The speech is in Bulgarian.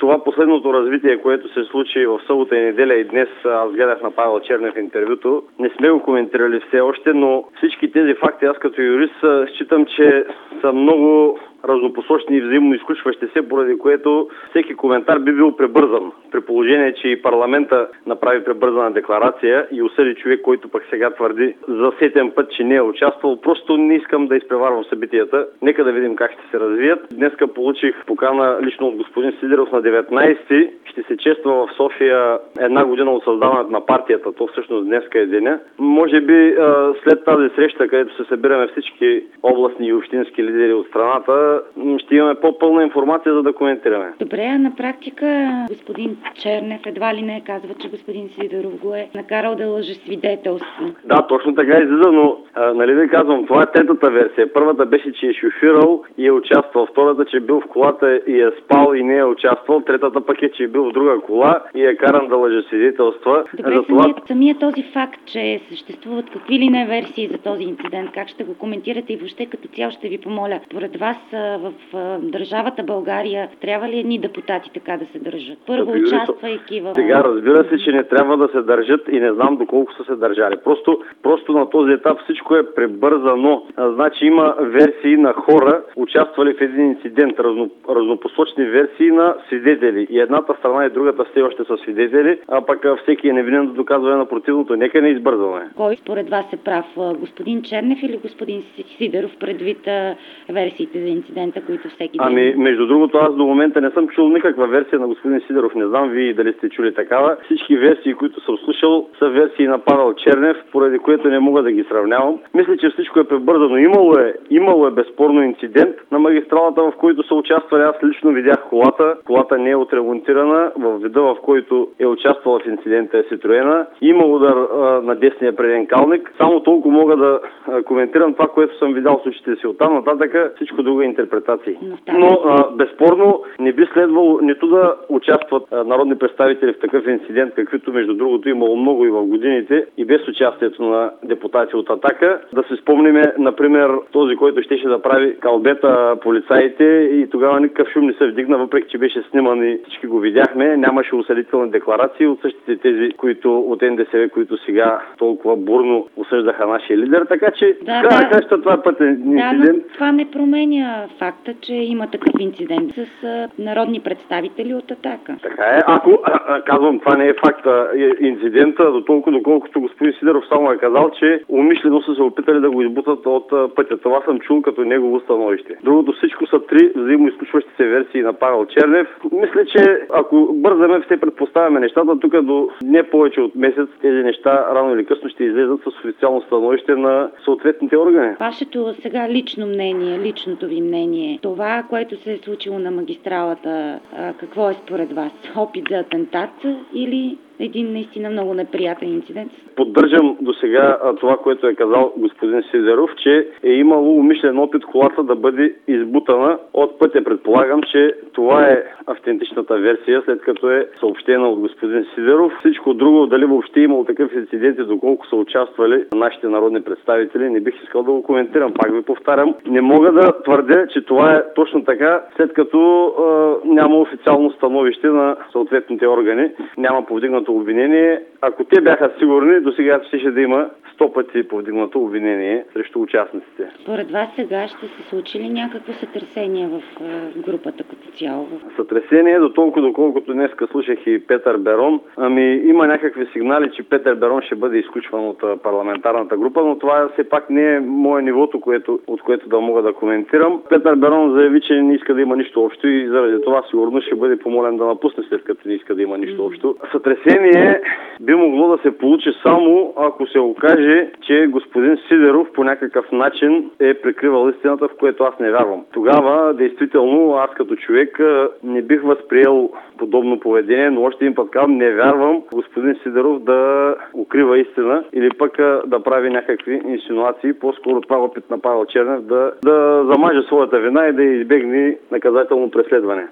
това последното развитие, което се случи в събота и неделя и днес, аз гледах на Павел Чернев интервюто, не сме го коментирали все още, но всички тези факти аз като юрист считам, че са много разнопосочни и взаимно изключващи се, поради което всеки коментар би бил пребързан. При положение, че и парламента направи пребързана декларация и осъди човек, който пък сега твърди за сетен път, че не е участвал. Просто не искам да изпреварвам събитията. Нека да видим как ще се развият. Днеска получих покана лично от господин Сидеров на 19-ти. Ще се чества в София една година от създаването на партията. То всъщност днеска е деня. Може би след тази среща, където се събираме всички областни и общински лидери от страната, ще имаме по-пълна информация, за да коментираме. Добре, а на практика господин Чернев едва ли не казва, че господин Сидеров го е накарал да лъже свидетелство. Да, точно така излиза, но нали да казвам, това е третата версия. Първата беше, че е шофирал и е участвал. Втората, че е бил в колата и е спал и не е участвал. Третата пък е, че е бил в друга кола и е каран да лъже свидетелства. Добре, самият този факт, че съществуват какви ли не версии за този инцидент, как ще го коментирате и въобще като цяло ще ви помоля. Според вас в държавата България трябва ли едни депутати така да се държат? Първо участвайки в... Сега разбира се, че не трябва да се държат и не знам доколко са се държали. Просто на този етап всичко е пребързано. Значи има версии на хора, участвали в един инцидент, разнопосочни версии на свидетели. И едната страна и другата все още са свидетели, а пък всеки е невинен до доказване на противното. Нека не избързваме. Кой според вас е прав? Господин Чернев или господин Сидеров, предвид версиите за инцидента, които всеки ден... Между другото, аз до момента не съм чул никаква версия на господин Сидеров. Не знам вие дали сте чули такава. Всички версии, които съм слушал, са версии на Павел Чернев, поради което не мога да ги сравнявам. Мисля, че всичко е пребързано. Имало е безспорно инцидент на магистралата, в който са участвали. Аз лично видях колата. Колата не е отремонтирана. В вида, в който е участвала в инцидента е Ситроена. Има удар на десния преден калник. Само толкова мога да коментирам това, което съм видял с очите си. Оттам нататък всичко друго е интерпретации. Но безспорно не би следвало нито да участват народни представители в такъв инцидент, каквито между другото имало много и в годините и без участието на депутати от Атака. Да се спомним, например, този, който щеше да прави калбета полицаите и тогава никакъв шум не се вдигна, въпреки че беше сниман и всички го видяхме. Нямаше осъдителни декларации от същите тези, които от НДСВ, които сега толкова бурно осъждаха нашия лидер. Така че това е пътен инцидент. Да, но това не променя факта, че има такъв инцидент с народни представители от Атака. Така е. Ако казвам, това не е факта инцидента, доколкото господин Сидеров само е казал, че умишлено са се опитали да го избутат от пътя. Това съм чул като негово становище. Другото всичко са три взаимоизключващи се версии на Павел Чернев. Мисля, че ако бързаме, все предпоставяме нещата, тук до не повече от месец тези неща рано или късно ще излезат с официално становище на съответните органи. Вашето сега лично мнение, личното ви мнение, това, което се е случило на магистралата, какво е според вас? Опит за атентат или един наистина много неприятен инцидент? Поддържам до сега това, което е казал господин Сидеров, че е имало умишлен опит колата да бъде избутана от пътя. Предполагам, че това е автентичната версия, след като е съобщена от господин Сидеров. Всичко друго, дали въобще имало такъв инцидент и доколко са участвали нашите народни представители, не бих искал да го коментирам. Пак ви повтарям, не мога да твърдя, че това е точно така, след като няма официално становище на съответните органи, няма повдигнато обвинение. Ако те бяха сигурни, до сега ще да има 100 пъти повдигнато обвинение срещу участниците. Според вас сега ще се случи ли някакво сътресение в групата като цяло? Сътресение, доколкото днеска слушах и Петър Берон. Има някакви сигнали, че Петър Берон ще бъде изключван от парламентарната група, но това все пак не е мое нивото, от което да мога да коментирам. Петър Берон заяви, че не иска да има нищо общо и заради това сигурно ще бъде помолен да напусне, след като не иска да има нищо общо. Сътресение би могло да се получи само ако се окаже, че господин Сидеров по някакъв начин е прикривал истината, в което аз не вярвам. Тогава, действително, аз като човек не бих възприел подобно поведение, но още един път казвам, не вярвам господин Сидеров да укрива истина или пък да прави някакви инсинуации. По-скоро това опит на Павел Чернев да замаже своята вина и да избегне наказателно преследване.